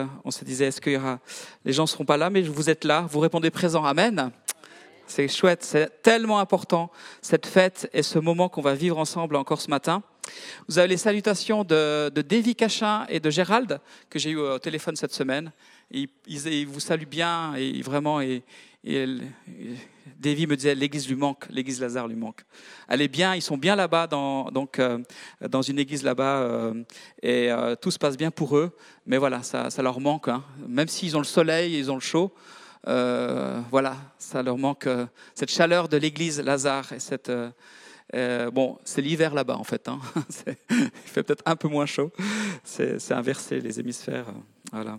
On se disait, est-ce qu'il y aura... Les gens ne seront pas là, mais vous êtes là, vous répondez présent. Amen. C'est chouette, c'est tellement important, cette fête et ce moment qu'on va vivre ensemble encore ce matin. Vous avez les salutations de Davy Cachin et de Gérald, que j'ai eu au téléphone cette semaine. Ils vous saluent bien, et vraiment... Davy me disait, l'église lui manque, l'église Lazare lui manque. Elle est bien, ils sont bien là-bas, dans une église là-bas, tout se passe bien pour eux. Mais voilà, ça leur manque, hein. Même s'ils ont le soleil, ils ont le chaud, voilà, ça leur manque cette chaleur de l'église Lazare. Et c'est l'hiver là-bas en fait, hein. Il fait peut-être un peu moins chaud. C'est inversé, les hémisphères. Voilà.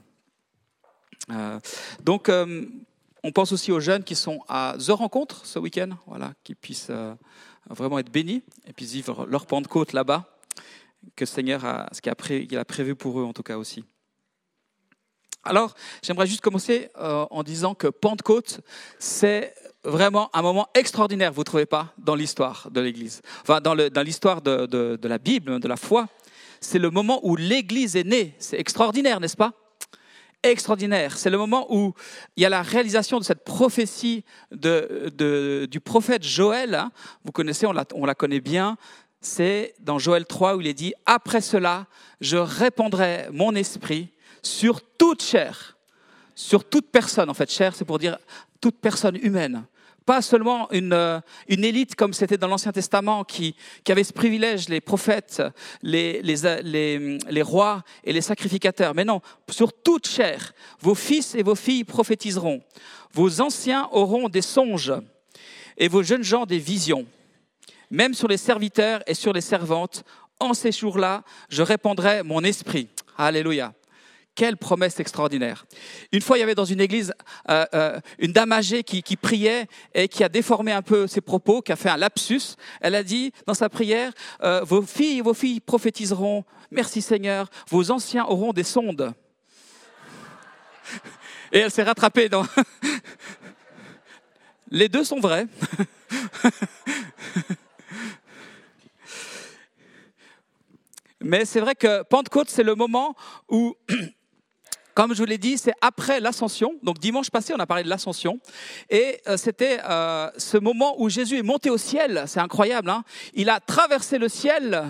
Donc, on pense aussi aux jeunes qui sont à The Rencontre ce week-end, voilà, qui puissent vraiment être bénis et puissent vivre leur Pentecôte là-bas, que le Seigneur qu'il a prévu pour eux en tout cas aussi. Alors, j'aimerais juste commencer en disant que Pentecôte, c'est vraiment un moment extraordinaire, vous ne trouvez pas, dans l'histoire de l'Église. Enfin, dans l'histoire de la Bible, de la foi. C'est le moment où l'Église est née. C'est extraordinaire, n'est-ce pas ? Extraordinaire. C'est le moment où il y a la réalisation de cette prophétie du prophète Joël. Hein. Vous connaissez, on la connaît bien. C'est dans Joël 3 où il est dit « Après cela, je répandrai mon esprit sur toute chair ». Sur toute personne, en fait. Chair, c'est pour dire toute personne humaine. Pas seulement une élite comme c'était dans l'Ancien Testament qui avait ce privilège, les prophètes, les rois et les sacrificateurs. Mais non, sur toute chair, vos fils et vos filles prophétiseront. Vos anciens auront des songes et vos jeunes gens des visions. Même sur les serviteurs et sur les servantes, en ces jours-là, je répandrai mon esprit. Alléluia. Quelle promesse extraordinaire. Une fois, il y avait dans une église une dame âgée qui priait et qui a déformé un peu ses propos, qui a fait un lapsus. Elle a dit dans sa prière, vos filles prophétiseront, merci Seigneur, vos anciens auront des sondes. Et elle s'est rattrapée dans... Les deux sont vrais. Mais c'est vrai que Pentecôte, c'est le moment où... Comme je vous l'ai dit, c'est après l'Ascension. Donc dimanche passé, on a parlé de l'Ascension. Et c'était ce moment où Jésus est monté au ciel. C'est incroyable, hein. Il a traversé le ciel,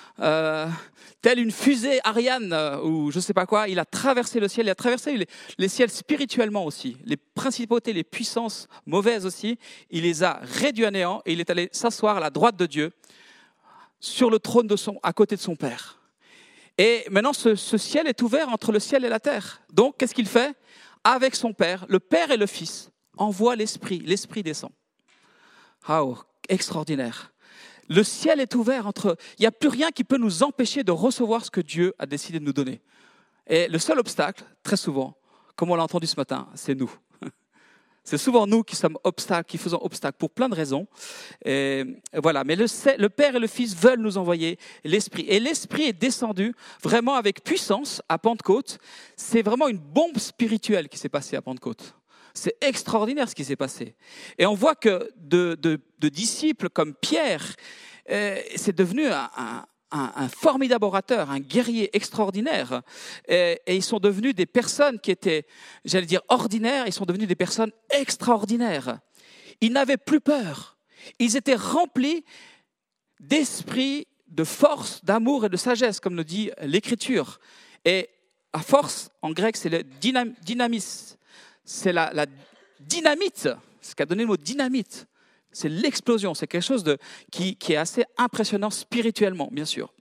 telle une fusée Ariane ou je ne sais pas quoi. Il a traversé le ciel. Il a traversé les ciels spirituellement aussi. Les principautés, les puissances mauvaises aussi. Il les a réduits à néant et il est allé s'asseoir à la droite de Dieu, sur le trône à côté de son Père. Et maintenant, ce ciel est ouvert entre le ciel et la terre. Donc, qu'est-ce qu'il fait ? Avec son Père, le Père et le Fils envoient l'Esprit. L'Esprit descend. Oh, extraordinaire. Le ciel est ouvert entre... Il n'y a plus rien qui peut nous empêcher de recevoir ce que Dieu a décidé de nous donner. Et le seul obstacle, très souvent, comme on l'a entendu ce matin, c'est nous. C'est souvent nous qui faisons obstacle pour plein de raisons. Et voilà. Mais le Père et le Fils veulent nous envoyer l'Esprit. Et l'Esprit est descendu vraiment avec puissance à Pentecôte. C'est vraiment une bombe spirituelle qui s'est passée à Pentecôte. C'est extraordinaire ce qui s'est passé. Et on voit que de disciples comme Pierre, c'est devenu un formidable orateur, un guerrier extraordinaire. Et ils sont devenus des personnes qui étaient, j'allais dire, ordinaires. Ils sont devenus des personnes extraordinaires. Ils n'avaient plus peur. Ils étaient remplis d'esprit, de force, d'amour et de sagesse, comme le dit l'Écriture. Et à force, en grec, c'est le dynamis. C'est la dynamite. C'est ce qu'a donné le mot dynamite. C'est l'explosion, c'est quelque chose qui est assez impressionnant spirituellement, bien sûr.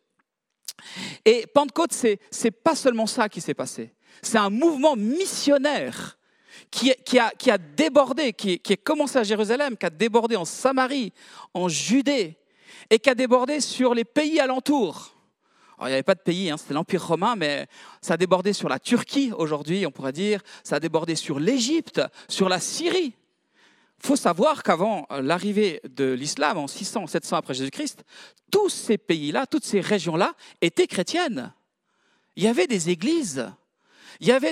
Et Pentecôte, c'est pas seulement ça qui s'est passé. C'est un mouvement missionnaire qui a débordé, qui a commencé à Jérusalem, qui a débordé en Samarie, en Judée, et qui a débordé sur les pays alentours. Alors, il n'y avait pas de pays, hein, c'était l'Empire romain, mais ça a débordé sur la Turquie aujourd'hui, on pourrait dire. Ça a débordé sur l'Égypte, sur la Syrie. Il faut savoir qu'avant l'arrivée de l'islam, en 600, 700 après Jésus-Christ, tous ces pays-là, toutes ces régions-là étaient chrétiennes. Il y avait des églises. Il y avait,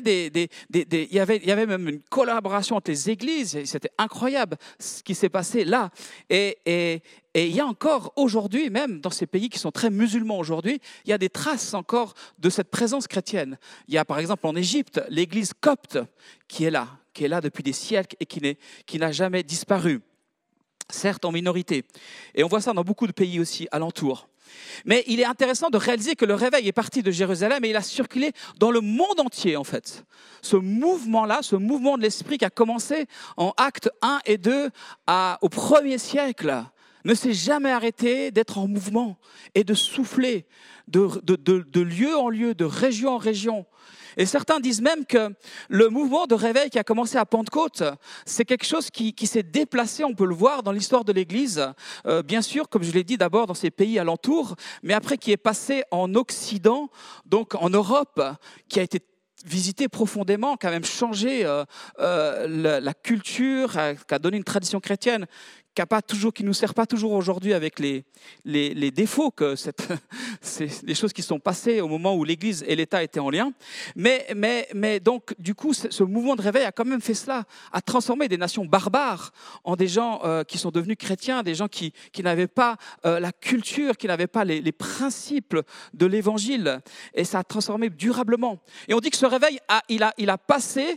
il y avait même une collaboration entre les églises, et c'était incroyable ce qui s'est passé là. Et il y a encore aujourd'hui, même dans ces pays qui sont très musulmans aujourd'hui, il y a des traces encore de cette présence chrétienne. Il y a par exemple en Égypte l'église copte qui est là depuis des siècles et qui n'a jamais disparu, certes en minorité. Et on voit ça dans beaucoup de pays aussi alentours. Mais il est intéressant de réaliser que le réveil est parti de Jérusalem et il a circulé dans le monde entier en fait. Ce mouvement-là, ce mouvement de l'esprit qui a commencé en Actes 1 et 2 au 1er siècle, ne s'est jamais arrêté d'être en mouvement et de souffler de lieu en lieu, de région en région. Et certains disent même que le mouvement de réveil qui a commencé à Pentecôte, c'est quelque chose qui s'est déplacé, on peut le voir dans l'histoire de l'Église, bien sûr, comme je l'ai dit, d'abord dans ces pays alentours, mais après qui est passé en Occident, donc en Europe, qui a été visité profondément, qui a même changé la culture, qui a donné une tradition chrétienne, qui nous sert pas toujours aujourd'hui avec les défauts que c'est les choses qui sont passées au moment où l'Église et l'État étaient en lien. Mais donc du coup, ce mouvement de réveil a quand même fait cela, a transformé des nations barbares en des gens qui sont devenus chrétiens, des gens qui n'avaient pas la culture, qui n'avaient pas les principes de l'Évangile, et ça a transformé durablement. Et on dit que ce réveil il a passé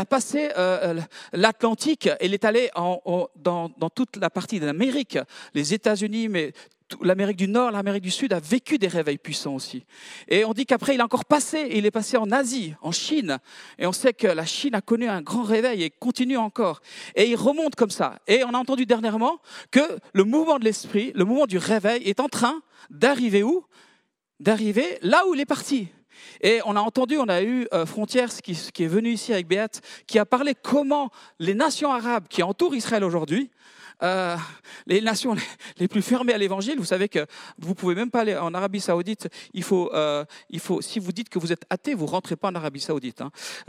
l'Atlantique et il est allé dans toute la partie de l'Amérique, les États-Unis, mais l'Amérique du Nord, l'Amérique du Sud a vécu des réveils puissants aussi. Et on dit qu'après, il est passé en Asie, en Chine. Et on sait que la Chine a connu un grand réveil et continue encore. Et il remonte comme ça. Et on a entendu dernièrement que le mouvement de l'esprit, le mouvement du réveil est en train d'arriver où ? D'arriver là où il est parti. Et on a eu Frontières qui est venu ici avec Béat, qui a parlé comment les nations arabes qui entourent Israël aujourd'hui, les nations les plus fermées à l'évangile, vous savez que vous pouvez même pas aller en Arabie Saoudite. Il faut, si vous dites que vous êtes athée, vous rentrez pas en Arabie Saoudite.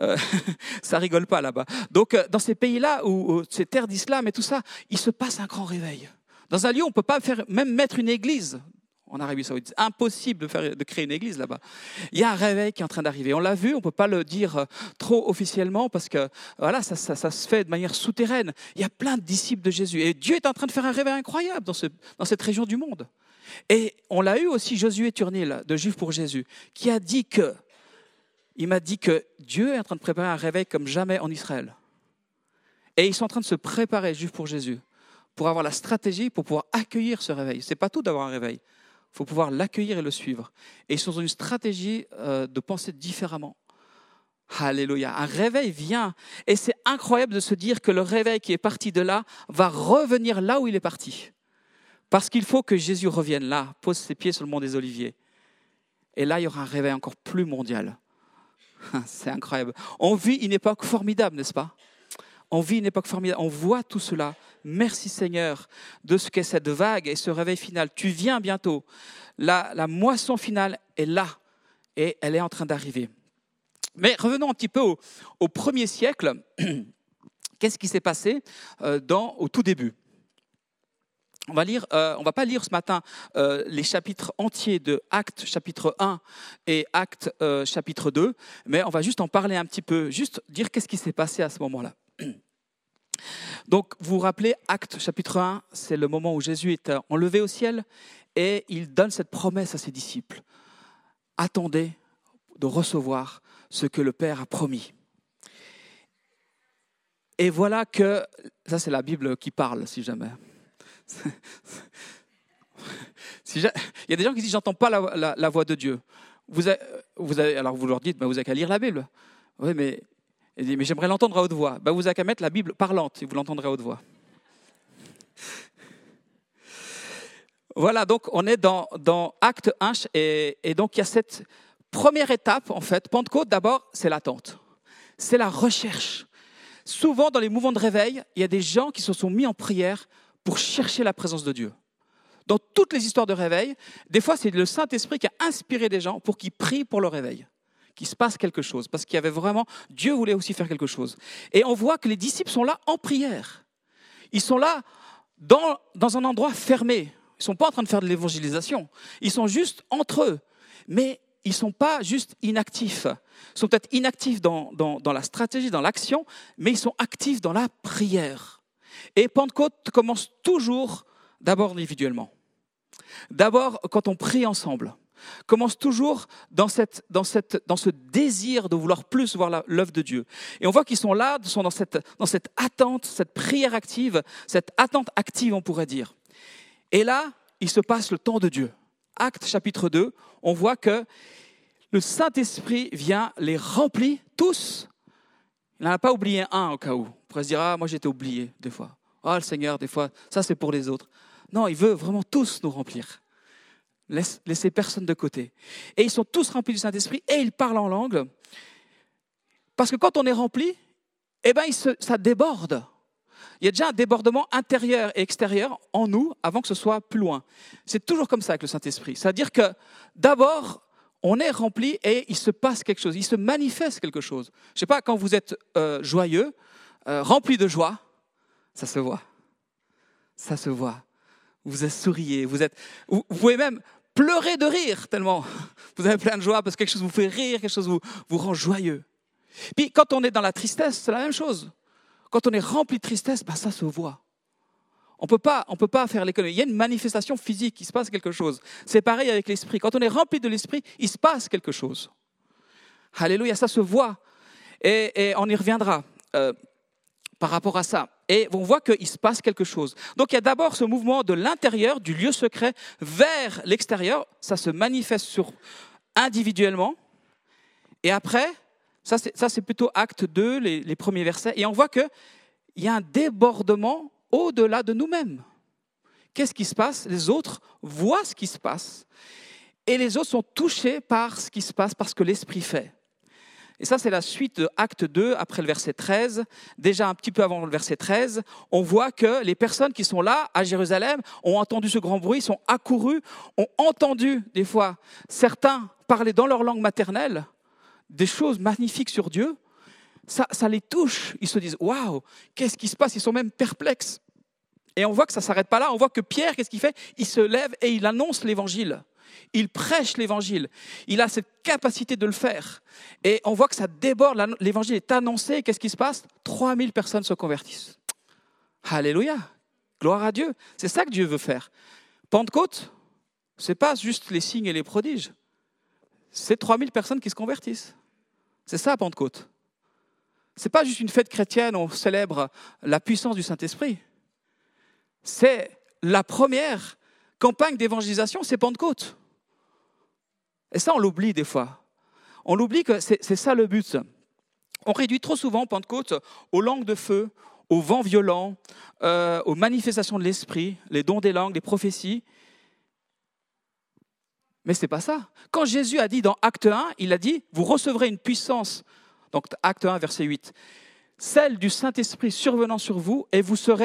Ça rigole pas là-bas. Donc dans ces pays-là où ces terres d'islam et tout ça, il se passe un grand réveil. Dans un lieu, on peut pas même mettre une église. En Arabie Saoudite, c'est impossible de créer une église là-bas. Il y a un réveil qui est en train d'arriver. On l'a vu, on ne peut pas le dire trop officiellement parce que voilà, ça se fait de manière souterraine. Il y a plein de disciples de Jésus. Et Dieu est en train de faire un réveil incroyable dans cette région du monde. Et on l'a eu aussi, Josué Turnil, de Juifs pour Jésus, qui a dit il m'a dit que Dieu est en train de préparer un réveil comme jamais en Israël. Et ils sont en train de se préparer, Juifs pour Jésus, pour avoir la stratégie, pour pouvoir accueillir ce réveil. Ce n'est pas tout d'avoir un réveil. Il faut pouvoir l'accueillir et le suivre. Et ils sont dans une stratégie de penser différemment. Alléluia. Un réveil vient. Et c'est incroyable de se dire que le réveil qui est parti de là va revenir là où il est parti. Parce qu'il faut que Jésus revienne là, pose ses pieds sur le mont des Oliviers. Et là, il y aura un réveil encore plus mondial. C'est incroyable. On vit une époque formidable, n'est-ce pas ? On vit une époque formidable, on voit tout cela. Merci Seigneur de ce qu'est cette vague et ce réveil final. Tu viens bientôt. La moisson finale est là et elle est en train d'arriver. Mais revenons un petit peu au 1er siècle. Qu'est-ce qui s'est passé au tout début ? On va pas lire ce matin les chapitres entiers de Actes chapitre 1 et Actes chapitre 2, mais on va juste en parler un petit peu, juste dire qu'est-ce qui s'est passé à ce moment-là. Donc, vous vous rappelez, Actes chapitre 1, c'est le moment où Jésus est enlevé au ciel et il donne cette promesse à ses disciples. Attendez de recevoir ce que le Père a promis. Et voilà que, ça c'est la Bible qui parle, si jamais. Il y a des gens qui disent, j'entends pas la voix de Dieu. Alors vous leur dites, vous n'avez qu'à lire la Bible. Oui, mais j'aimerais l'entendre à haute voix. Vous n'avez qu'à mettre la Bible parlante et vous l'entendrez à haute voix. Voilà, donc on est dans Acte 1 et donc il y a cette première étape, en fait. Pentecôte, d'abord, c'est l'attente. C'est la recherche. Souvent, dans les mouvements de réveil, il y a des gens qui se sont mis en prière pour chercher la présence de Dieu. Dans toutes les histoires de réveil, des fois, c'est le Saint-Esprit qui a inspiré des gens pour qu'ils prient pour le réveil, qu'il se passe quelque chose, parce qu'il y avait vraiment, Dieu voulait aussi faire quelque chose. Et on voit que les disciples sont là en prière. Ils sont là dans un endroit fermé. Ils ne sont pas en train de faire de l'évangélisation. Ils sont juste entre eux. Mais ils ne sont pas juste inactifs. Ils sont peut-être inactifs dans la stratégie, dans l'action, mais ils sont actifs dans la prière. Et Pentecôte commence toujours d'abord individuellement. D'abord quand on prie ensemble. Commence toujours dans ce désir de vouloir plus voir l'œuvre de Dieu. Et on voit qu'ils sont là, sont dans cette attente, cette prière active, cette attente active, on pourrait dire. Et là, il se passe le temps de Dieu. Actes chapitre 2, on voit que le Saint-Esprit vient, les remplit tous. Il n'en a pas oublié un au cas où. On pourrait se dire, moi j'ai été oublié des fois. Le Seigneur, des fois, ça c'est pour les autres. Non, il veut vraiment tous nous remplir. Laissez personne de côté. Et ils sont tous remplis du Saint-Esprit et ils parlent en langue. Parce que quand on est rempli, ça déborde. Il y a déjà un débordement intérieur et extérieur en nous avant que ce soit plus loin. C'est toujours comme ça avec le Saint-Esprit. C'est-à-dire que d'abord, on est rempli et il se passe quelque chose, il se manifeste quelque chose. Je ne sais pas, quand vous êtes joyeux, rempli de joie, ça se voit. Ça se voit. Vous souriez, vous pouvez même pleurer de rire tellement vous avez plein de joie parce que quelque chose vous fait rire, quelque chose vous rend joyeux. Puis quand on est dans la tristesse, c'est la même chose. Quand on est rempli de tristesse, ça se voit. On peut pas faire l'économie. Il y a une manifestation physique, il se passe quelque chose. C'est pareil avec l'esprit. Quand on est rempli de l'esprit, il se passe quelque chose. Alléluia, ça se voit. Et on y reviendra par rapport à ça. Et on voit qu'il se passe quelque chose. Donc il y a d'abord ce mouvement de l'intérieur, du lieu secret, vers l'extérieur. Ça se manifeste individuellement. Et après, ça c'est plutôt acte 2, les premiers versets. Et on voit qu'il y a un débordement au-delà de nous-mêmes. Qu'est-ce qui se passe? Les autres voient ce qui se passe. Et les autres sont touchés par ce qui se passe, parce que l'Esprit fait. Et ça, c'est la suite de Acte 2, après le verset 13. Déjà un petit peu avant le verset 13, on voit que les personnes qui sont là, à Jérusalem, ont entendu ce grand bruit, sont accourues, ont entendu, des fois, certains parler dans leur langue maternelle, des choses magnifiques sur Dieu. Ça les touche. Ils se disent, waouh, qu'est-ce qui se passe? Ils sont même perplexes. Et on voit que ça ne s'arrête pas là. On voit que Pierre, qu'est-ce qu'il fait? Il se lève et il annonce l'évangile. Il prêche l'évangile. Il a cette capacité de le faire. Et on voit que ça déborde. L'évangile est annoncé. Et qu'est-ce qui se passe? 3000 personnes se convertissent. Alléluia. Gloire à Dieu. C'est ça que Dieu veut faire. Pentecôte, ce n'est pas juste les signes et les prodiges. C'est 3000 personnes qui se convertissent. C'est ça, Pentecôte. Ce n'est pas juste une fête chrétienne où on célèbre la puissance du Saint-Esprit. C'est la première campagne d'évangélisation, c'est Pentecôte. Et ça, on l'oublie des fois. On l'oublie que c'est ça le but. On réduit trop souvent Pentecôte aux langues de feu, aux vents violents, aux manifestations de l'esprit, les dons des langues, les prophéties. Mais ce n'est pas ça. Quand Jésus a dit dans Acte 1, il a dit « Vous recevrez une puissance », donc Acte 1, verset 8, « celle du Saint-Esprit survenant sur vous, et vous serez… »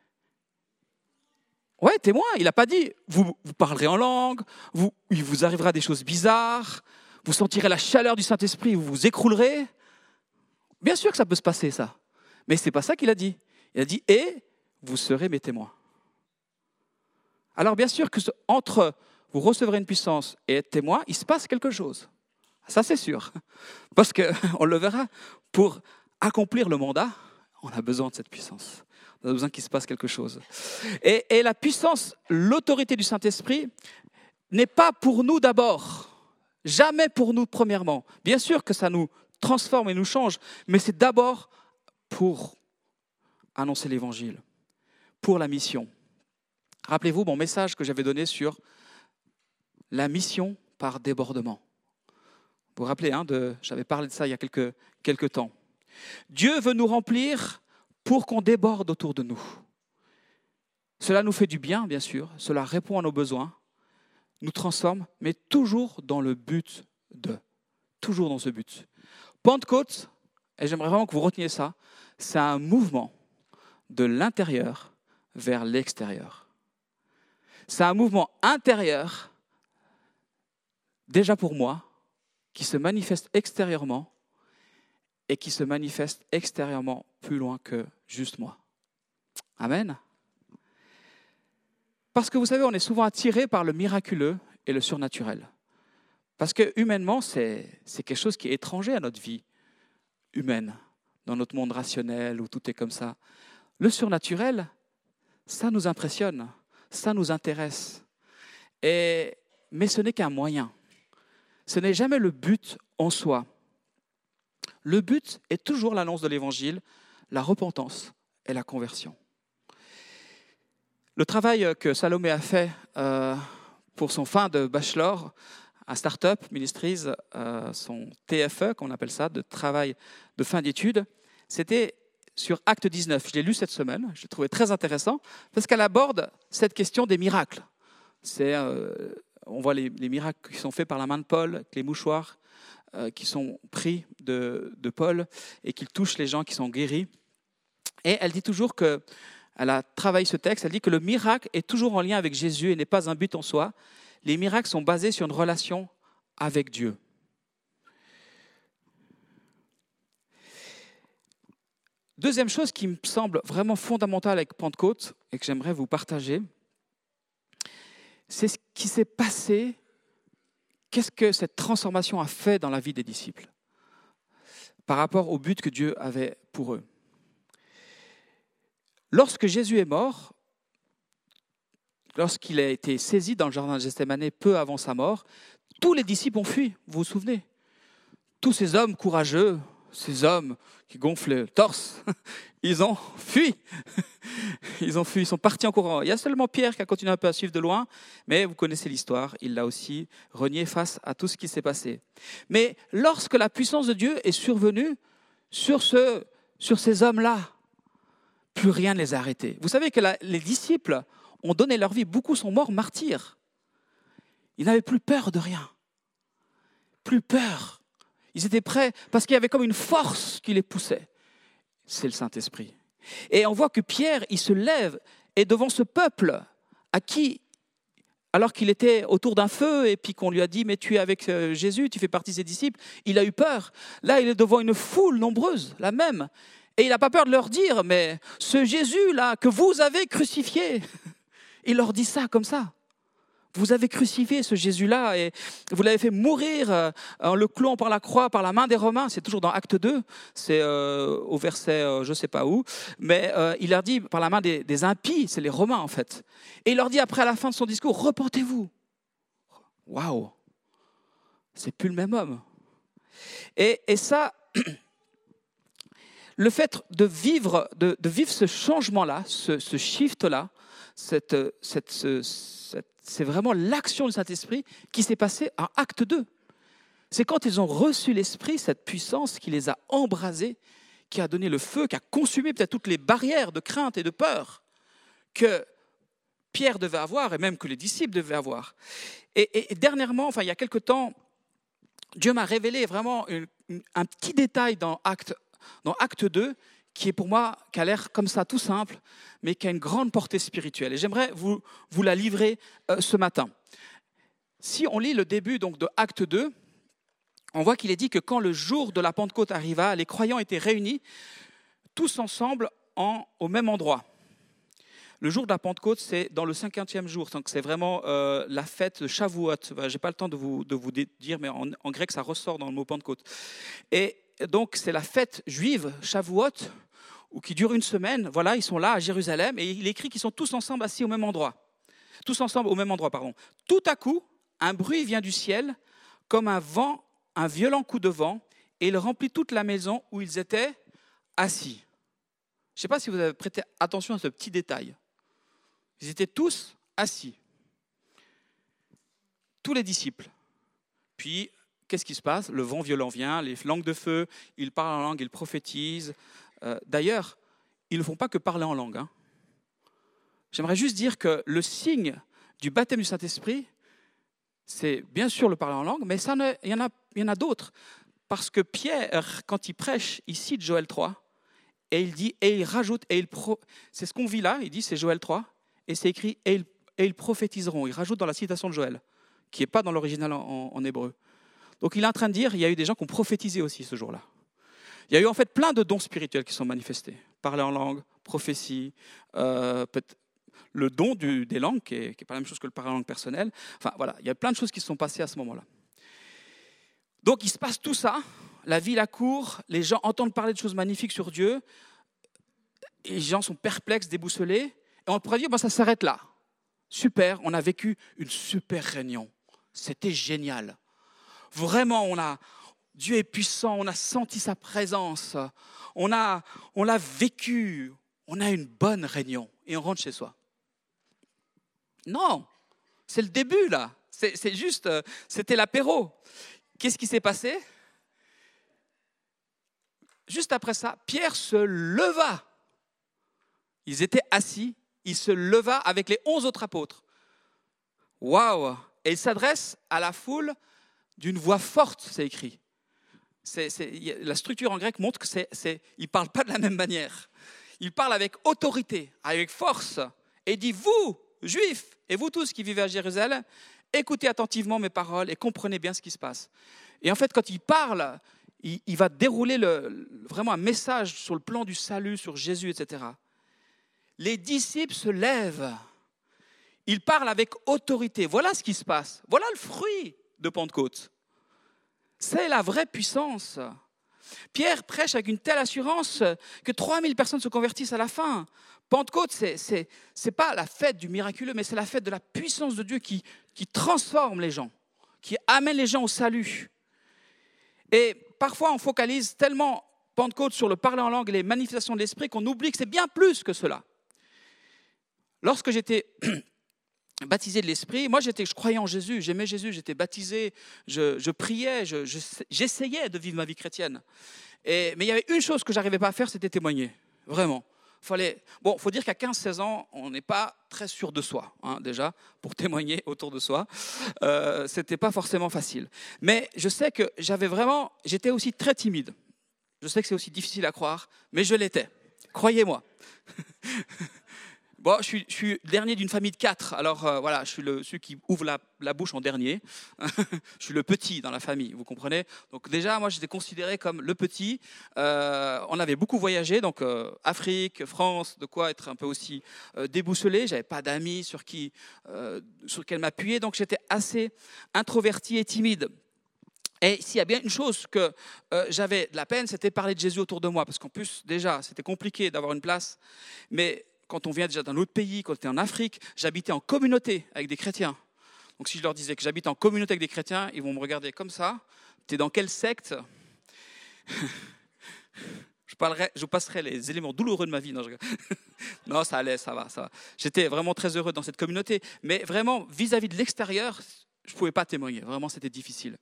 Ouais, témoin. Il n'a pas dit « Vous parlerez en langue, il vous arrivera des choses bizarres, vous sentirez la chaleur du Saint-Esprit, vous vous écroulerez. » Bien sûr que ça peut se passer, ça. Mais ce n'est pas ça qu'il a dit. Il a dit « Et vous serez mes témoins. » Alors bien sûr que entre vous recevrez une puissance et être témoin, il se passe quelque chose. Ça, c'est sûr. Parce qu'on le verra, pour accomplir le mandat, on a besoin de cette puissance. On a besoin qu'il se passe quelque chose. Et la puissance, l'autorité du Saint-Esprit n'est pas pour nous d'abord. Jamais pour nous premièrement. Bien sûr que ça nous transforme et nous change, mais c'est d'abord pour annoncer l'Évangile, pour la mission. Rappelez-vous mon message que j'avais donné sur la mission par débordement. Vous vous rappelez, j'avais parlé de ça il y a quelques temps. Dieu veut nous remplir pour qu'on déborde autour de nous. Cela nous fait du bien, bien sûr. Cela répond à nos besoins, nous transforme, mais toujours dans le but de. Toujours dans ce but. Pentecôte, et j'aimerais vraiment que vous reteniez ça, c'est un mouvement de l'intérieur vers l'extérieur. C'est un mouvement intérieur, déjà pour moi, qui se manifeste extérieurement et qui se manifeste extérieurement plus loin que juste moi. Amen. Parce que vous savez, on est souvent attiré par le miraculeux et le surnaturel. Parce que humainement, c'est quelque chose qui est étranger à notre vie humaine, dans notre monde rationnel où tout est comme ça. Le surnaturel, ça nous impressionne, ça nous intéresse. Mais ce n'est qu'un moyen. Ce n'est jamais le but en soi. Le but est toujours l'annonce de l'Évangile, la repentance et la conversion. Le travail que Salomé a fait pour son fin de bachelor à Startup Ministries, son TFE, qu'on appelle ça, de travail de fin d'études, c'était sur Acte 19. Je l'ai lu cette semaine, je l'ai trouvé très intéressant, parce qu'elle aborde cette question des miracles. On voit les miracles qui sont faits par la main de Paul, avec les mouchoirs qui sont pris de Paul et qui touchent les gens qui sont guéris. Et elle dit toujours que, elle a travaillé ce texte, elle dit que le miracle est toujours en lien avec Jésus et n'est pas un but en soi. Les miracles sont basés sur une relation avec Dieu. Deuxième chose qui me semble vraiment fondamentale avec Pentecôte et que j'aimerais vous partager, c'est ce qui s'est passé, qu'est-ce que cette transformation a fait dans la vie des disciples par rapport au but que Dieu avait pour eux. Lorsque Jésus est mort, lorsqu'il a été saisi dans le jardin de Gethsémani peu avant sa mort, tous les disciples ont fui, vous vous souvenez? Tous ces hommes courageux, ces hommes qui gonflent le torse, ils ont fui. Ils ont fui, ils sont partis en courant. Il y a seulement Pierre qui a continué un peu à suivre de loin, mais vous connaissez l'histoire, il l'a aussi renié face à tout ce qui s'est passé. Mais lorsque la puissance de Dieu est survenue sur ces hommes-là, plus rien ne les a arrêtés. Vous savez que les disciples ont donné leur vie, beaucoup sont morts martyrs. Ils n'avaient plus peur de rien. Plus peur. Ils étaient prêts parce qu'il y avait comme une force qui les poussait. C'est le Saint-Esprit. Et on voit que Pierre, il se lève et devant ce peuple à qui, alors qu'il était autour d'un feu et puis qu'on lui a dit « mais tu es avec Jésus, tu fais partie de ses disciples », il a eu peur. Là, il est devant une foule nombreuse, la même. Et il n'a pas peur de leur dire « mais ce Jésus-là que vous avez crucifié », il leur dit ça comme ça. Vous avez crucifié ce Jésus-là et vous l'avez fait mourir en le clouant par la croix, par la main des Romains. C'est toujours dans Acte 2, c'est au verset je ne sais pas où. Mais il leur dit par la main des impies, c'est les Romains en fait. Et il leur dit après à la fin de son discours, repentez-vous. Waouh, c'est plus le même homme. Et ça, le fait de vivre ce changement-là, ce shift-là, c'est vraiment l'action du Saint-Esprit qui s'est passée en Acte 2. C'est quand ils ont reçu l'Esprit, cette puissance qui les a embrasés, qui a donné le feu, qui a consumé peut-être toutes les barrières de crainte et de peur que Pierre devait avoir et même que les disciples devaient avoir. Et dernièrement, il y a quelque temps, Dieu m'a révélé vraiment un petit détail dans Acte 2 qui est pour moi, qui a l'air comme ça tout simple, mais qui a une grande portée spirituelle. Et j'aimerais vous la livrer ce matin. Si on lit le début donc, de Acte 2, on voit qu'il est dit que quand le jour de la Pentecôte arriva, les croyants étaient réunis tous ensemble au même endroit. Le jour de la Pentecôte, c'est dans le 50e jour, donc c'est vraiment la fête de Shavuot. Je n'ai pas le temps de vous dire, mais en grec, ça ressort dans le mot Pentecôte. Et donc, c'est la fête juive, Shavuot, qui dure une semaine. Voilà, ils sont là à Jérusalem et il écrit qu'ils sont tous ensemble assis au même endroit. Tous ensemble au même endroit, pardon. Tout à coup, un bruit vient du ciel, comme un violent coup de vent, et il remplit toute la maison où ils étaient assis. Je ne sais pas si vous avez prêté attention à ce petit détail. Ils étaient tous assis. Tous les disciples. Puis, qu'est-ce qui se passe? Le vent violent vient, les langues de feu, ils parlent en langue, ils prophétisent. D'ailleurs, ils ne font pas que parler en langue. J'aimerais juste dire que le signe du baptême du Saint-Esprit, c'est bien sûr le parler en langue, mais il y en a d'autres. Parce que Pierre, quand il prêche, il cite Joël 3, et il dit, et il rajoute, c'est ce qu'on vit là, il dit, c'est Joël 3, et c'est écrit, et ils prophétiseront. Il rajoute dans la citation de Joël, qui n'est pas dans l'original en hébreu. Donc il est en train de dire, il y a eu des gens qui ont prophétisé aussi ce jour-là. Il y a eu en fait plein de dons spirituels qui sont manifestés. Parler en langue, prophétie, le don des langues, qui n'est pas la même chose que le parler en langue personnelle. Enfin voilà, il y a plein de choses qui se sont passées à ce moment-là. Donc il se passe tout ça, la ville accourt, les gens entendent parler de choses magnifiques sur Dieu, et les gens sont perplexes, déboussolés, et on pourrait dire, ça s'arrête là. Super, on a vécu une super réunion, c'était génial. Vraiment, Dieu est puissant, on a senti sa présence, on l'a vécu, on a une bonne réunion, et on rentre chez soi. Non, c'est le début là, c'est juste, c'était l'apéro. Qu'est-ce qui s'est passé? Juste après ça, Pierre se leva. Ils étaient assis, il se leva avec les 11 autres apôtres. Waouh! Et il s'adresse à la foule d'une voix forte, c'est écrit. La structure en grec montre que il ne parle pas de la même manière. Il parle avec autorité, avec force, et dit, vous, Juifs, et vous tous qui vivez à Jérusalem, écoutez attentivement mes paroles et comprenez bien ce qui se passe. Et en fait, quand il parle, il va dérouler vraiment un message sur le plan du salut, sur Jésus, etc. Les disciples se lèvent. Ils parlent avec autorité. Voilà ce qui se passe. Voilà le fruit de Pentecôte. C'est la vraie puissance. Pierre prêche avec une telle assurance que 3000 personnes se convertissent à la fin. Pentecôte, c'est pas la fête du miraculeux, mais c'est la fête de la puissance de Dieu qui transforme les gens, qui amène les gens au salut. Et parfois, on focalise tellement Pentecôte sur le parler en langue et les manifestations de l'esprit qu'on oublie que c'est bien plus que cela. Lorsque j'étais baptisé de l'esprit, moi je croyais en Jésus, j'aimais Jésus, j'étais baptisé, je priais, j'essayais de vivre ma vie chrétienne. Mais il y avait une chose que je n'arrivais pas à faire, c'était témoigner, vraiment. Faut dire qu'à 15-16 ans, on n'est pas très sûr de soi, déjà, pour témoigner autour de soi. C'était pas forcément facile. Mais je sais que j'étais aussi très timide. Je sais que c'est aussi difficile à croire, mais je l'étais. Croyez-moi. Bon, je suis le dernier d'une famille de 4, alors voilà, je suis celui qui ouvre la bouche en dernier. Je suis le petit dans la famille, vous comprenez? Donc déjà, moi, j'étais considéré comme le petit. On avait beaucoup voyagé, donc Afrique, France, de quoi être un peu aussi déboussolé. J'avais pas d'amis sur lesquels m'appuyer, donc j'étais assez introverti et timide. Et s'il y a bien une chose que j'avais de la peine, c'était parler de Jésus autour de moi, parce qu'en plus, déjà, c'était compliqué d'avoir une place, mais quand on vient déjà d'un autre pays, quand on était en Afrique, j'habitais en communauté avec des chrétiens. Donc si je leur disais que j'habite en communauté avec des chrétiens, ils vont me regarder comme ça. T'es dans quelle secte? Je passerai les éléments douloureux de ma vie. Non, ça allait, ça va. J'étais vraiment très heureux dans cette communauté. Mais vraiment, vis-à-vis de l'extérieur, je ne pouvais pas témoigner. Vraiment, c'était difficile.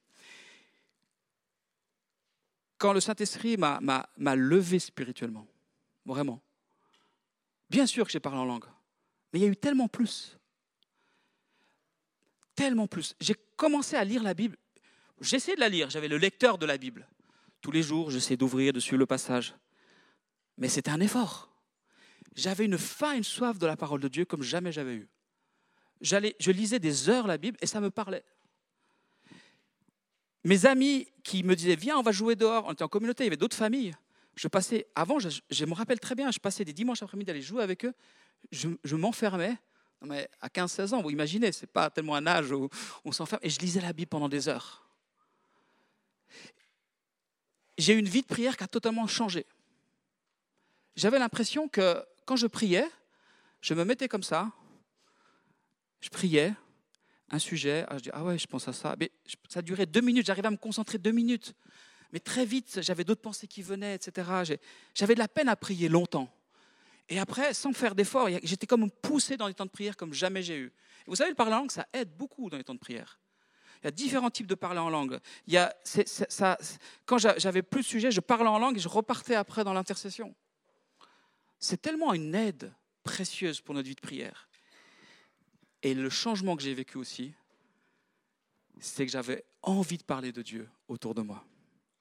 Quand le Saint-Esprit m'a levé spirituellement, vraiment, bien sûr que j'ai parlé en langue, mais il y a eu tellement plus. Tellement plus. J'ai commencé à lire la Bible. J'essayais de la lire, j'avais le lecteur de la Bible. Tous les jours, j'essayais d'ouvrir, de suivre le passage. Mais c'était un effort. J'avais une faim, une soif de la parole de Dieu comme jamais j'avais eu. Je lisais des heures la Bible et ça me parlait. Mes amis qui me disaient « Viens, on va jouer dehors », on était en communauté, il y avait d'autres familles. Je me rappelle très bien, je passais des dimanches après-midi à aller jouer avec eux. Je m'enfermais. Non, mais à 15-16 ans, vous imaginez, ce n'est pas tellement un âge où on s'enferme. Et je lisais la Bible pendant des heures. J'ai eu une vie de prière qui a totalement changé. J'avais l'impression que quand je priais, je me mettais comme ça, je priais, un sujet, je dis « Ah ouais, je pense à ça ». Mais ça durait 2 minutes, j'arrivais à me concentrer 2 minutes. Mais très vite, j'avais d'autres pensées qui venaient, etc. J'avais de la peine à prier longtemps. Et après, sans faire d'effort, j'étais comme poussé dans les temps de prière comme jamais j'ai eu. Et vous savez, le parler en langue, ça aide beaucoup dans les temps de prière. Il y a différents types de parler en langue. Quand j'avais plus de sujets, je parlais en langue et je repartais après dans l'intercession. C'est tellement une aide précieuse pour notre vie de prière. Et le changement que j'ai vécu aussi, c'est que j'avais envie de parler de Dieu autour de moi.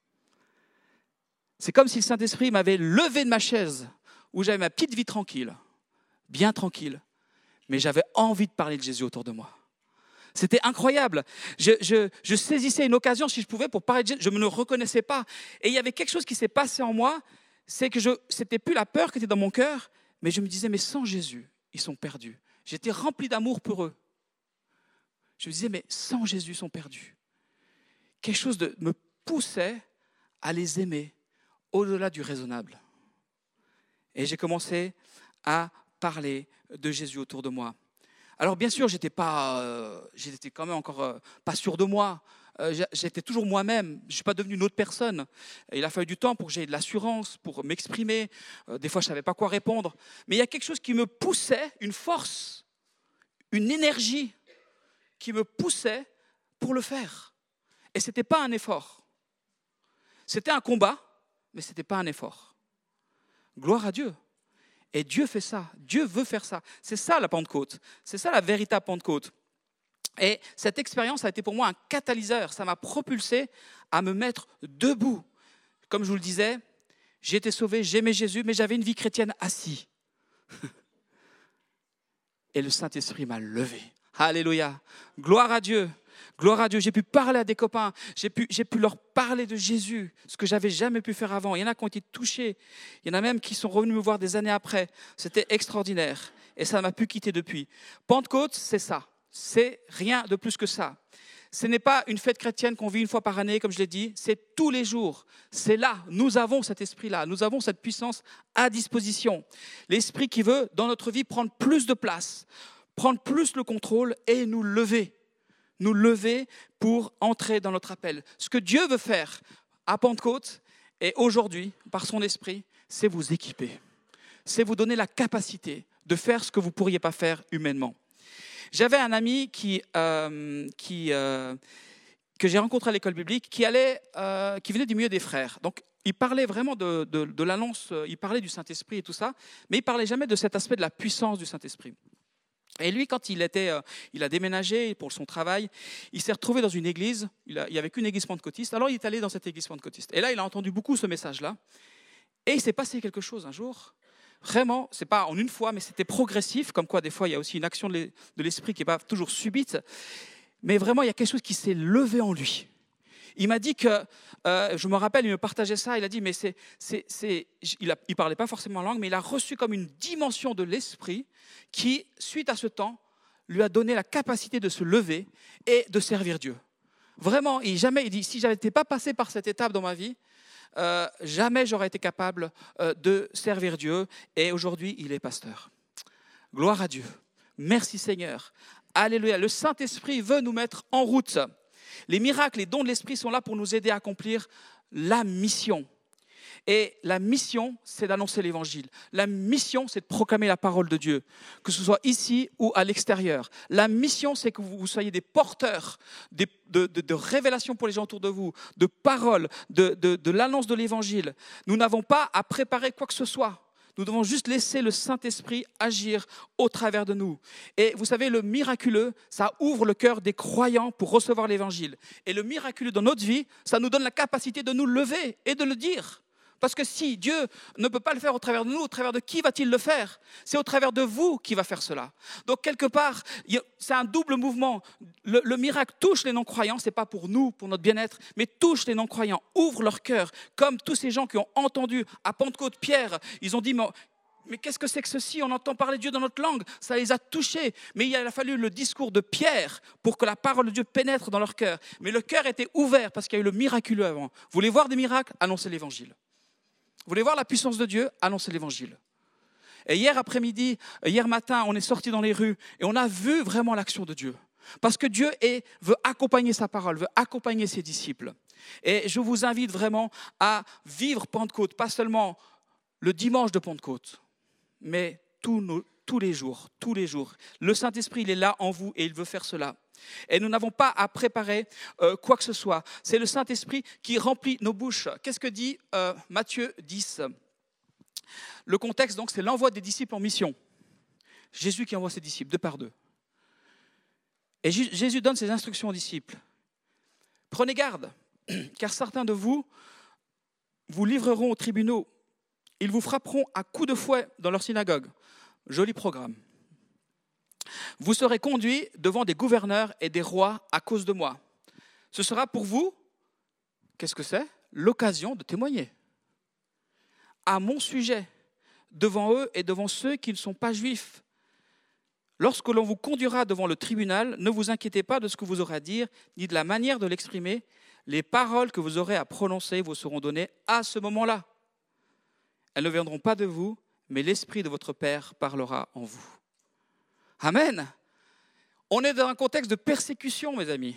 C'est comme si le Saint-Esprit m'avait levé de ma chaise, où j'avais ma petite vie tranquille, bien tranquille, mais j'avais envie de parler de Jésus autour de moi. C'était incroyable. Je saisissais une occasion, si je pouvais, pour parler de Jésus. Je ne me reconnaissais pas. Et il y avait quelque chose qui s'est passé en moi, c'est que c'était plus la peur qui était dans mon cœur, mais je me disais, mais sans Jésus, ils sont perdus. J'étais rempli d'amour pour eux. Je me disais, mais sans Jésus, ils sont perdus. Quelque chose me poussait à les aimer au-delà du raisonnable. Et j'ai commencé à parler de Jésus autour de moi. Alors bien sûr, j'étais quand même encore pas sûr de moi. J'étais toujours moi-même. Je ne suis pas devenu une autre personne. Et il a fallu du temps pour que j'aie de l'assurance, pour m'exprimer. Des fois, je ne savais pas quoi répondre. Mais il y a quelque chose qui me poussait, une force, une énergie qui me poussait pour le faire. Et ce n'était pas un effort. C'était un combat, mais ce n'était pas un effort. Gloire à Dieu. Et Dieu fait ça. Dieu veut faire ça. C'est ça la Pentecôte. C'est ça la véritable Pentecôte. Et cette expérience a été pour moi un catalyseur. Ça m'a propulsé à me mettre debout. Comme je vous le disais, j'ai été sauvé, j'aimais Jésus, mais j'avais une vie chrétienne assis. Et le Saint-Esprit m'a levé. Alléluia. Gloire à Dieu. Gloire à Dieu. J'ai pu parler à des copains. J'ai pu leur parler de Jésus, ce que j'avais jamais pu faire avant. Il y en a qui ont été touchés. Il y en a même qui sont revenus me voir des années après. C'était extraordinaire. Et ça ne m'a plus quitté depuis. Pentecôte, c'est ça. C'est rien de plus que ça. Ce n'est pas une fête chrétienne qu'on vit une fois par année, comme je l'ai dit. C'est tous les jours. C'est là. Nous avons cet esprit-là. Nous avons cette puissance à disposition. L'esprit qui veut, dans notre vie, prendre plus de place, prendre plus le contrôle et nous lever. Nous lever pour entrer dans notre appel. Ce que Dieu veut faire à Pentecôte et aujourd'hui, par son esprit, c'est vous équiper. C'est vous donner la capacité de faire ce que vous ne pourriez pas faire humainement. J'avais un ami que j'ai rencontré à l'école biblique qui venait du milieu des frères. Donc, il parlait vraiment de l'annonce, il parlait du Saint-Esprit et tout ça, mais il ne parlait jamais de cet aspect de la puissance du Saint-Esprit. Et lui, quand il a déménagé pour son travail, il s'est retrouvé dans une église, il n'y avait qu'une église pentecôtiste, alors il est allé dans cette église pentecôtiste. Et là, il a entendu beaucoup ce message-là, et il s'est passé quelque chose un jour. Vraiment, ce n'est pas en une fois, mais c'était progressif, comme quoi des fois il y a aussi une action de l'esprit qui n'est pas toujours subite, mais vraiment il y a quelque chose qui s'est levé en lui. Il m'a dit que, je me rappelle, il me partageait ça, il a dit, mais il ne parlait pas forcément en langue, mais il a reçu comme une dimension de l'esprit qui, suite à ce temps, lui a donné la capacité de se lever et de servir Dieu. Vraiment, il dit, si je n'étais pas passé par cette étape dans ma vie, jamais j'aurais été capable de servir Dieu. Et aujourd'hui, il est pasteur. Gloire à Dieu. Merci Seigneur. Alléluia. Le Saint-Esprit veut nous mettre en route. Les miracles, les dons de l'Esprit sont là pour nous aider à accomplir la mission. Et la mission, c'est d'annoncer l'Évangile. La mission, c'est de proclamer la parole de Dieu, que ce soit ici ou à l'extérieur. La mission, c'est que vous soyez des porteurs de révélations pour les gens autour de vous, de paroles, de l'annonce de l'Évangile. Nous n'avons pas à préparer quoi que ce soit. Nous devons juste laisser le Saint-Esprit agir au travers de nous. Et vous savez, le miraculeux, ça ouvre le cœur des croyants pour recevoir l'Évangile. Et le miraculeux dans notre vie, ça nous donne la capacité de nous lever et de le dire. Parce que si Dieu ne peut pas le faire au travers de nous, au travers de qui va-t-il le faire? C'est au travers de vous qu'il va faire cela. Donc quelque part, c'est un double mouvement. Le miracle touche les non-croyants, ce n'est pas pour nous, pour notre bien-être, mais touche les non-croyants, ouvre leur cœur. Comme tous ces gens qui ont entendu à Pentecôte Pierre, ils ont dit mais qu'est-ce que c'est que ceci? On entend parler de Dieu dans notre langue. Ça les a touchés. Mais il a fallu le discours de Pierre pour que la parole de Dieu pénètre dans leur cœur. Mais le cœur était ouvert parce qu'il y a eu le miraculeux avant. Vous voulez voir des miracles? Annoncez l'Évangile. Vous voulez voir la puissance de Dieu? Annoncez l'Évangile. Et hier matin, on est sortis dans les rues et on a vu vraiment l'action de Dieu. Parce que Dieu veut accompagner sa parole, veut accompagner ses disciples. Et je vous invite vraiment à vivre Pentecôte, pas seulement le dimanche de Pentecôte, mais tous les jours. Le Saint-Esprit, il est là en vous et il veut faire cela. Et nous n'avons pas à préparer quoi que ce soit. C'est le Saint-Esprit qui remplit nos bouches. Qu'est-ce que dit Matthieu 10 ? Le contexte, donc, c'est l'envoi des disciples en mission. Jésus qui envoie ses disciples, 2 par 2. Et Jésus donne ses instructions aux disciples. Prenez garde, car certains de vous livreront aux tribunaux. Ils vous frapperont à coups de fouet dans leur synagogue. Joli programme. Vous serez conduits devant des gouverneurs et des rois à cause de moi. Ce sera pour vous, qu'est-ce que c'est? L'occasion de témoigner. À mon sujet, devant eux et devant ceux qui ne sont pas juifs. Lorsque l'on vous conduira devant le tribunal, ne vous inquiétez pas de ce que vous aurez à dire, ni de la manière de l'exprimer. Les paroles que vous aurez à prononcer vous seront données à ce moment-là. Elles ne viendront pas de vous, mais l'Esprit de votre Père parlera en vous. Amen. On est dans un contexte de persécution, mes amis.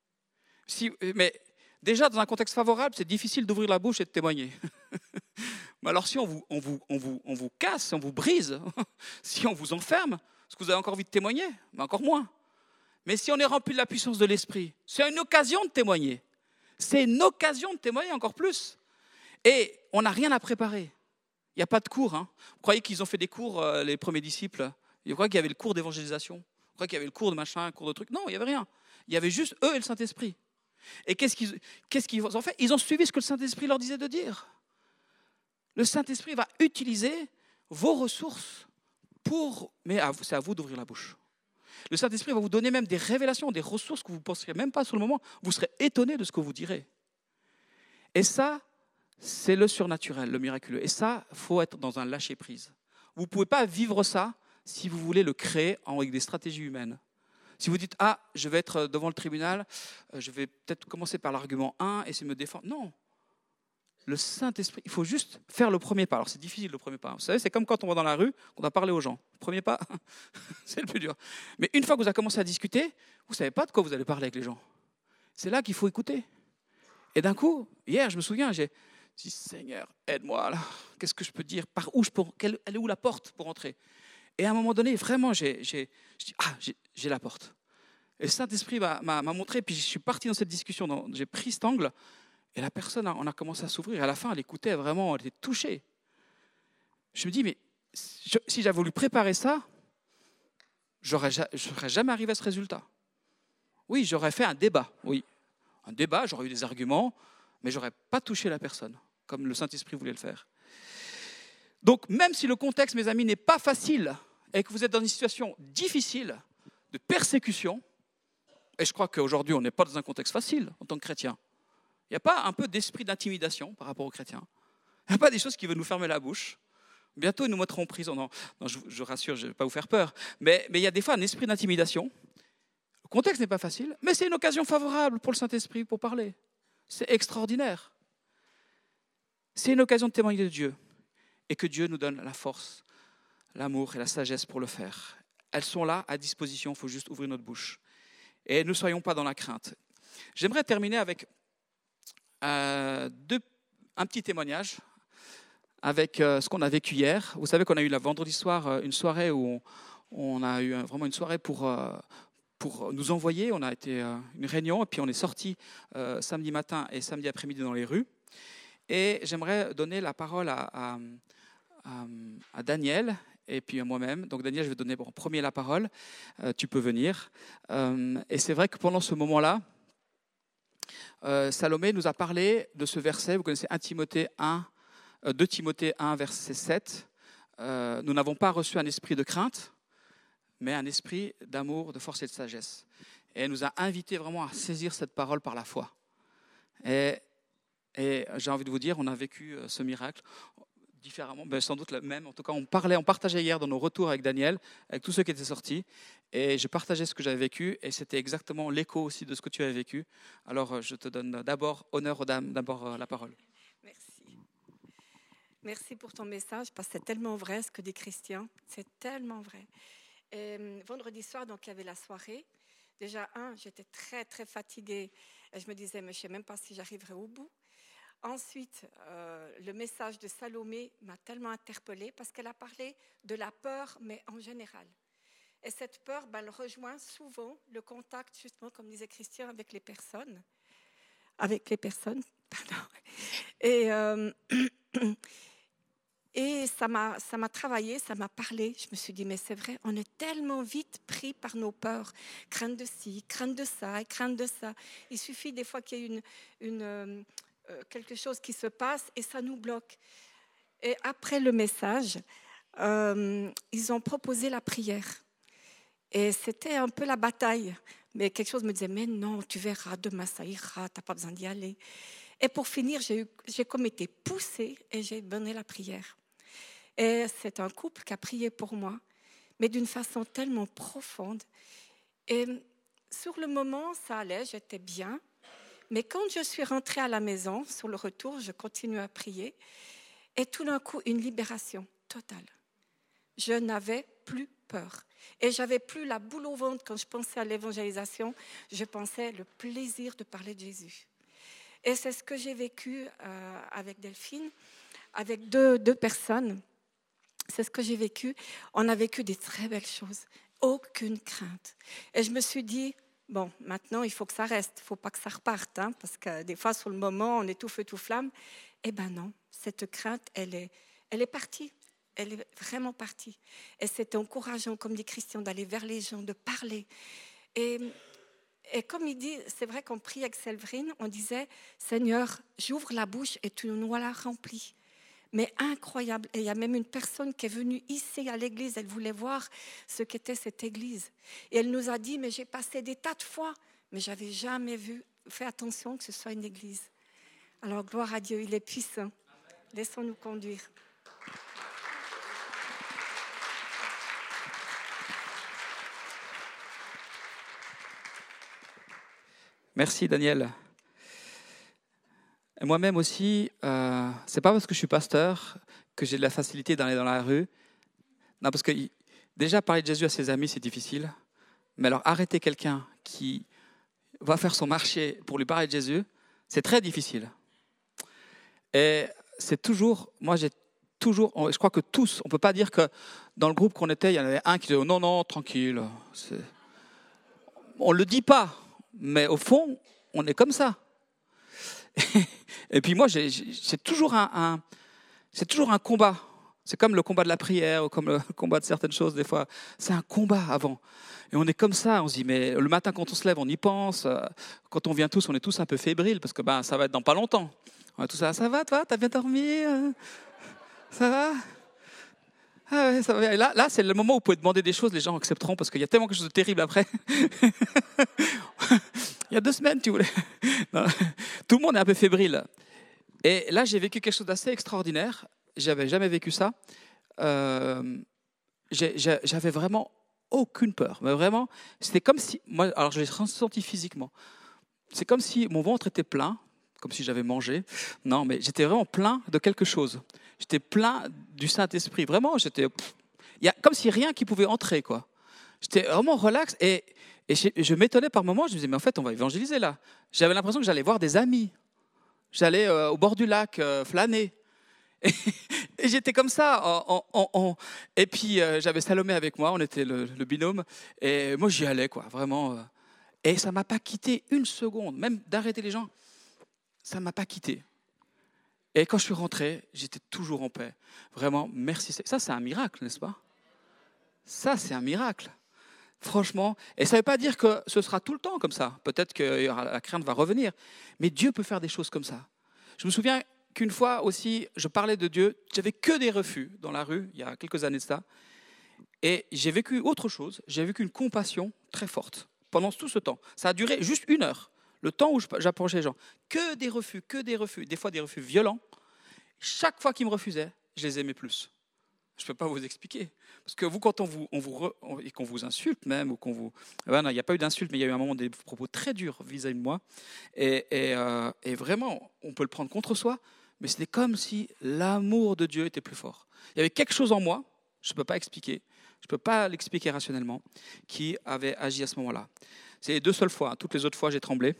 Mais déjà, dans un contexte favorable, c'est difficile d'ouvrir la bouche et de témoigner. Mais alors si on vous casse, si on vous brise, si on vous enferme, est-ce que vous avez encore envie de témoigner? Mais encore moins. Mais si on est rempli de la puissance de l'Esprit, c'est une occasion de témoigner. C'est une occasion de témoigner encore plus. Et on n'a rien à préparer. Il n'y a pas de cours. Vous croyez qu'ils ont fait des cours, les premiers disciples? Vous croyez qu'il y avait le cours d'évangélisation? Vous croyez qu'il y avait le cours de machin, un cours de truc? Non, il n'y avait rien. Il y avait juste eux et le Saint-Esprit. Et qu'est-ce qu'ils ont fait? Ils ont suivi ce que le Saint-Esprit leur disait de dire. Le Saint-Esprit va utiliser vos ressources mais c'est à vous d'ouvrir la bouche. Le Saint-Esprit va vous donner même des révélations, des ressources que vous ne penserez même pas sur le moment. Vous serez étonnés de ce que vous direz. Et ça, c'est le surnaturel, le miraculeux. Et ça, il faut être dans un lâcher-prise. Vous ne pouvez pas vivre ça si vous voulez le créer avec des stratégies humaines. Si vous dites, je vais être devant le tribunal, je vais peut-être commencer par l'argument 1 et essayer de me défendre. Non. Le Saint-Esprit, il faut juste faire le premier pas. Alors c'est difficile le premier pas. Vous savez, c'est comme quand on va dans la rue, on doit parler aux gens. Le premier pas, c'est le plus dur. Mais une fois que vous avez commencé à discuter, vous ne savez pas de quoi vous allez parler avec les gens. C'est là qu'il faut écouter. Et d'un coup, hier, je me souviens, j'ai dit, Seigneur, aide-moi là. Qu'est-ce que je peux dire? Par où elle est où la porte pour entrer? Et à un moment donné, vraiment, j'ai dit, j'ai la porte. Et le Saint-Esprit m'a montré, puis je suis parti dans cette discussion, j'ai pris cet angle, et la personne, on a commencé à s'ouvrir. À la fin, elle écoutait vraiment, elle était touchée. Je me dis, mais si j'avais voulu préparer ça, je ne serais jamais arrivé à ce résultat. Oui, j'aurais fait un débat, oui. Un débat, j'aurais eu des arguments, mais je n'aurais pas touché la personne, comme le Saint-Esprit voulait le faire. Donc, même si le contexte, mes amis, n'est pas facile, et que vous êtes dans une situation difficile, de persécution, et je crois qu'aujourd'hui, on n'est pas dans un contexte facile en tant que chrétien. Il n'y a pas un peu d'esprit d'intimidation par rapport aux chrétiens? Il n'y a pas des choses qui veulent nous fermer la bouche? Bientôt, ils nous mettront en prison. Non, je rassure, je ne vais pas vous faire peur. Mais il y a des fois un esprit d'intimidation. Le contexte n'est pas facile, mais c'est une occasion favorable pour le Saint-Esprit pour parler. C'est extraordinaire. C'est une occasion de témoigner de Dieu. Et que Dieu nous donne la force, l'amour et la sagesse pour le faire. Elles sont là, à disposition, il faut juste ouvrir notre bouche. Et ne soyons pas dans la crainte. J'aimerais terminer avec un petit témoignage avec ce qu'on a vécu hier. Vous savez qu'on a eu vendredi soir une soirée où on a eu vraiment une soirée pour nous envoyer. On a été une réunion et puis on est sorti samedi matin et samedi après-midi dans les rues. Et j'aimerais donner la parole à Daniel et puis à moi-même. Donc Daniel, je vais donner en premier la parole. Tu peux venir. Et c'est vrai que pendant ce moment-là, Salomé nous a parlé de ce verset. Vous connaissez 2 Timothée 1, verset 7. Nous n'avons pas reçu un esprit de crainte, mais un esprit d'amour, de force et de sagesse. Et elle nous a invités vraiment à saisir cette parole par la foi. Et j'ai envie de vous dire, on a vécu ce miracle différemment, sans doute le même. En tout cas, on partageait hier dans nos retours avec Daniel, avec tous ceux qui étaient sortis, et je partageais ce que j'avais vécu, et c'était exactement l'écho aussi de ce que tu avais vécu. Alors, je te donne d'abord honneur aux dames, d'abord la parole. Merci. Merci pour ton message, parce que c'est tellement vrai ce que dit Christian, c'est tellement vrai. Et, vendredi soir, donc, il y avait la soirée. Déjà, j'étais très, très fatiguée, et je me disais, mais je ne sais même pas si j'arriverai au bout. Ensuite, le message de Salomé m'a tellement interpellée parce qu'elle a parlé de la peur, mais en général. Et cette peur, elle rejoint souvent le contact, justement, comme disait Christian, avec les personnes. Pardon. Et ça m'a travaillé, ça m'a parlé. Je me suis dit, mais c'est vrai, on est tellement vite pris par nos peurs. Crainte de ci, crainte de ça, crainte de ça. Il suffit des fois qu'il y ait quelque chose qui se passe et ça nous bloque. Et après le message, ils ont proposé la prière. Et c'était un peu la bataille. Mais quelque chose me disait, mais non, tu verras, demain ça ira, tu n'as pas besoin d'y aller. Et pour finir, j'ai comme été poussée et j'ai donné la prière. Et c'est un couple qui a prié pour moi, mais d'une façon tellement profonde. Et sur le moment, ça allait, j'étais bien. Mais quand je suis rentrée à la maison, sur le retour, je continue à prier. Et tout d'un coup, une libération totale. Je n'avais plus peur. Et je n'avais plus la boule au ventre quand je pensais à l'évangélisation. Je pensais le plaisir de parler de Jésus. Et c'est ce que j'ai vécu avec Delphine, avec deux personnes. C'est ce que j'ai vécu. On a vécu des très belles choses. Aucune crainte. Et je me suis dit, bon, maintenant, il faut que ça reste. Il ne faut pas que ça reparte. Parce que des fois, sur le moment, on est tout feu, tout flamme. Eh bien non, cette crainte, elle est partie. Elle est vraiment partie. Et c'était encourageant, comme dit Christian, d'aller vers les gens, de parler. Et comme il dit, c'est vrai qu'on prie avec Séverine, on disait, Seigneur, j'ouvre la bouche et tu nous la remplis. Mais incroyable. Et il y a même une personne qui est venue ici à l'église, elle voulait voir ce qu'était cette église. Et elle nous a dit, mais j'ai passé des tas de fois, mais je n'avais jamais fait attention que ce soit une église. Alors gloire à Dieu, il est puissant. Laissons-nous conduire. Merci Daniel. Et moi-même aussi, c'est pas parce que je suis pasteur que j'ai de la facilité d'aller dans la rue. Non, parce que déjà parler de Jésus à ses amis, c'est difficile. Mais alors arrêter quelqu'un qui va faire son marché pour lui parler de Jésus, c'est très difficile. Et c'est toujours, moi j'ai toujours, je crois que tous, on ne peut pas dire que dans le groupe qu'on était, il y en avait un qui disait oh, non, tranquille. On ne le dit pas, mais au fond, on est comme ça. Et puis moi, c'est toujours un combat. C'est comme le combat de la prière ou comme le combat de certaines choses des fois. C'est un combat avant. Et on est comme ça, on se dit, mais le matin quand on se lève, on y pense. Quand on vient tous, on est tous un peu fébriles parce que ça va être dans pas longtemps. On est tous là, ça va toi, t'as bien dormi ça va ah ouais, ça va. Et là, c'est le moment où vous pouvez demander des choses, les gens accepteront parce qu'il y a tellement quelque chose de terrible après. Il y a 2 semaines, tu voulais. Non. Tout le monde est un peu fébrile. Et là, j'ai vécu quelque chose d'assez extraordinaire. J'avais jamais vécu ça. J'avais vraiment aucune peur. Mais vraiment, c'était comme si... Moi, alors, je l'ai ressenti physiquement. C'est comme si mon ventre était plein, comme si j'avais mangé. Non, mais j'étais vraiment plein de quelque chose. J'étais plein du Saint-Esprit. Vraiment, il y a comme si rien qui pouvait entrer, quoi. J'étais vraiment relax et je m'étonnais par moments. Je me disais, mais en fait, on va évangéliser là. J'avais l'impression que j'allais voir des amis. J'allais au bord du lac flâner. Et j'étais comme ça. Et puis, j'avais Salomé avec moi. On était le binôme. Et moi, j'y allais, quoi, vraiment. Et ça ne m'a pas quitté une seconde. Même d'arrêter les gens, ça ne m'a pas quitté. Et quand je suis rentré, j'étais toujours en paix. Vraiment, merci. Ça, c'est un miracle, n'est-ce pas? Ça, c'est un miracle. Franchement. Et ça ne veut pas dire que ce sera tout le temps comme ça. Peut-être que la crainte va revenir. Mais Dieu peut faire des choses comme ça. Je me souviens qu'une fois aussi, je parlais de Dieu. J'avais que des refus dans la rue, il y a quelques années de ça. Et j'ai vécu autre chose. J'ai vécu une compassion très forte pendant tout ce temps. Ça a duré juste 1 heure. Le temps où j'approchais les gens. Que des refus. Des fois des refus violents. Chaque fois qu'ils me refusaient, je les aimais plus. Je ne peux pas vous expliquer. Parce que vous, quand qu'on vous insulte même, ou qu'on vous... Ben non, il n'y a pas eu d'insulte, mais il y a eu un moment des propos très durs vis-à-vis de moi. Et vraiment, on peut le prendre contre soi, mais c'était comme si l'amour de Dieu était plus fort. Il y avait quelque chose en moi, je ne peux pas expliquer, je ne peux pas l'expliquer rationnellement, qui avait agi à ce moment-là. C'est les 2 seules fois. Toutes les autres fois, j'ai tremblé.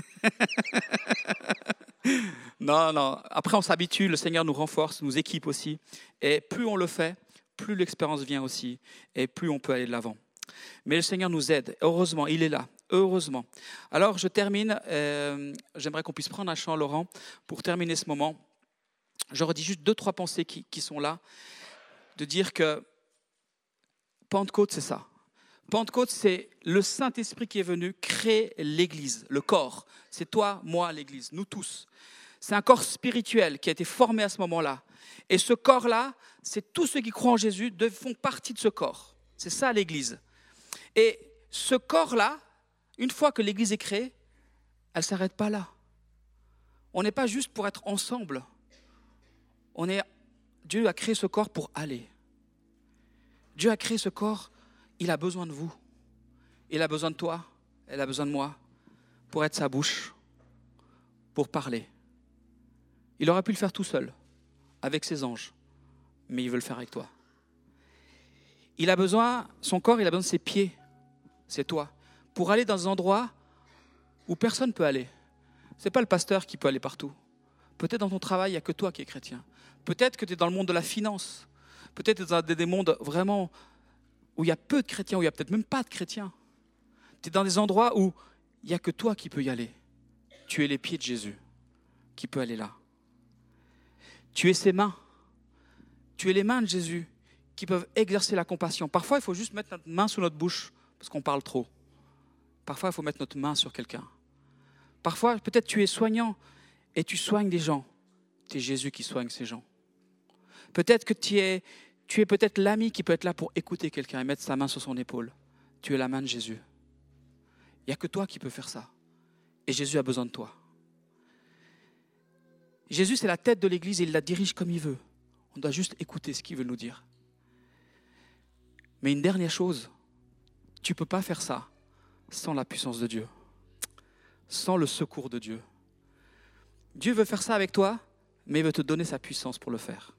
Non. Après, on s'habitue. Le Seigneur nous renforce, nous équipe aussi. Et plus on le fait, plus l'expérience vient aussi. Et plus on peut aller de l'avant. Mais le Seigneur nous aide. Heureusement, il est là. Heureusement. Alors, je termine. J'aimerais qu'on puisse prendre un chant, Laurent, pour terminer ce moment. Je redis juste 2-3 pensées qui sont là. De dire que Pentecôte, c'est ça. Pentecôte, c'est le Saint-Esprit qui est venu créer l'Église, le corps. C'est toi, moi, l'Église, nous tous. C'est un corps spirituel qui a été formé à ce moment-là. Et ce corps-là, c'est tous ceux qui croient en Jésus font partie de ce corps. C'est ça l'Église. Et ce corps-là, une fois que l'Église est créée, elle ne s'arrête pas là. On n'est pas juste pour être ensemble. Dieu a créé ce corps pour aller. Dieu a créé ce corps. Il a besoin de vous. Il a besoin de toi. Elle a besoin de moi pour être sa bouche, pour parler. Il aurait pu le faire tout seul, avec ses anges, mais il veut le faire avec toi. Il a besoin, son corps, il a besoin de ses pieds, c'est toi, pour aller dans des endroits où personne ne peut aller. Ce n'est pas le pasteur qui peut aller partout. Peut-être dans ton travail, il n'y a que toi qui es chrétien. Peut-être que tu es dans le monde de la finance. Peut-être que tu es dans des mondes vraiment où il y a peu de chrétiens, où il n'y a peut-être même pas de chrétiens. Tu es dans des endroits où il n'y a que toi qui peux y aller. Tu es les pieds de Jésus qui peut aller là. Tu es ses mains. Tu es les mains de Jésus qui peuvent exercer la compassion. Parfois, il faut juste mettre notre main sous notre bouche parce qu'on parle trop. Parfois, il faut mettre notre main sur quelqu'un. Parfois, peut-être tu es soignant et tu soignes des gens. C'est Jésus qui soigne ces gens. Peut-être que tu es peut-être l'ami qui peut être là pour écouter quelqu'un et mettre sa main sur son épaule. Tu es la main de Jésus. Il n'y a que toi qui peux faire ça. Et Jésus a besoin de toi. Jésus, c'est la tête de l'Église et il la dirige comme il veut. On doit juste écouter ce qu'il veut nous dire. Mais une dernière chose, tu ne peux pas faire ça sans la puissance de Dieu, sans le secours de Dieu. Dieu veut faire ça avec toi, mais il veut te donner sa puissance pour le faire.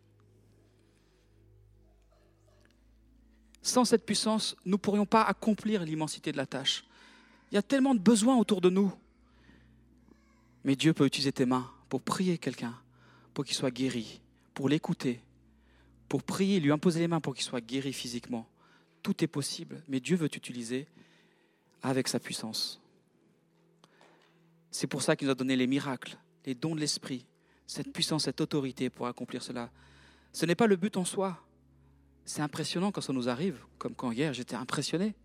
Sans cette puissance, nous ne pourrions pas accomplir l'immensité de la tâche. Il y a tellement de besoins autour de nous. Mais Dieu peut utiliser tes mains pour prier quelqu'un, pour qu'il soit guéri, pour l'écouter, pour prier, lui imposer les mains pour qu'il soit guéri physiquement. Tout est possible, mais Dieu veut t'utiliser avec sa puissance. C'est pour ça qu'il nous a donné les miracles, les dons de l'esprit, cette puissance, cette autorité pour accomplir cela. Ce n'est pas le but en soi. C'est impressionnant quand ça nous arrive, comme quand hier j'étais impressionné.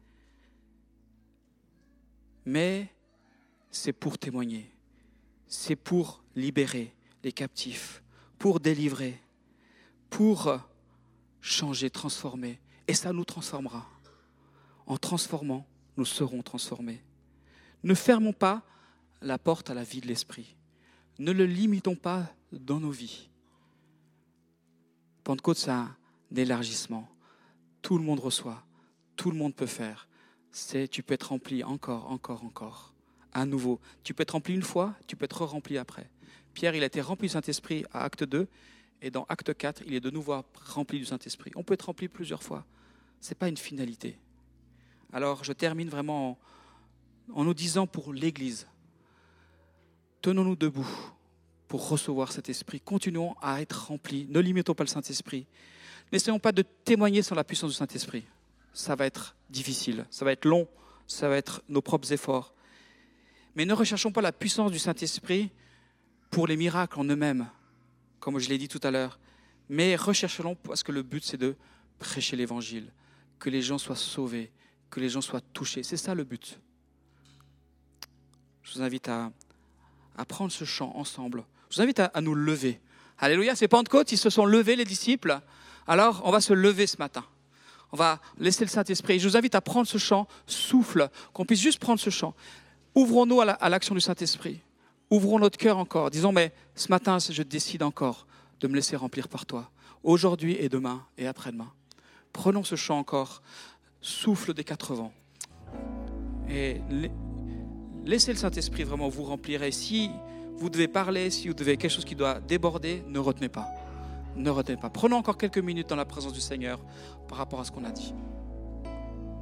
Mais c'est pour témoigner, c'est pour libérer les captifs, pour délivrer, pour changer, transformer. Et ça nous transformera. En transformant, nous serons transformés. Ne fermons pas la porte à la vie de l'esprit. Ne le limitons pas dans nos vies. Pentecôte, c'est un élargissement. Tout le monde reçoit, tout le monde peut faire. Tu peux être rempli encore, à nouveau. Tu peux être rempli une fois, tu peux être rempli après. Pierre, il a été rempli du Saint-Esprit à Acte 2, et dans Acte 4, il est de nouveau rempli du Saint-Esprit. On peut être rempli plusieurs fois. Ce n'est pas une finalité. Alors, je termine vraiment en nous disant pour l'Église, tenons-nous debout pour recevoir cet esprit. Continuons à être remplis. Ne limitons pas le Saint-Esprit. N'essayons pas de témoigner sans la puissance du Saint-Esprit. Ça va être difficile, ça va être long, ça va être nos propres efforts. Mais ne recherchons pas la puissance du Saint-Esprit pour les miracles en eux-mêmes, comme je l'ai dit tout à l'heure. Mais recherchons parce que le but, c'est de prêcher l'Évangile, que les gens soient sauvés, que les gens soient touchés. C'est ça le but. Je vous invite à prendre ce chant ensemble. Je vous invite à nous lever. Alléluia, c'est Pentecôte, ils se sont levés les disciples. Alors, on va se lever ce matin. On va laisser le Saint-Esprit. Je vous invite à prendre ce chant, souffle, qu'on puisse juste prendre ce chant. Ouvrons-nous à l'action du Saint-Esprit. Ouvrons notre cœur encore. Disons, mais ce matin, je décide encore de me laisser remplir par toi. Aujourd'hui et demain et après-demain. Prenons ce chant encore. Souffle des quatre vents. Et laissez le Saint-Esprit vraiment vous remplir. Et si vous devez parler, si vous devez quelque chose qui doit déborder, ne retenez pas. Ne retenez pas. Prenons encore quelques minutes dans la présence du Seigneur par rapport à ce qu'on a dit.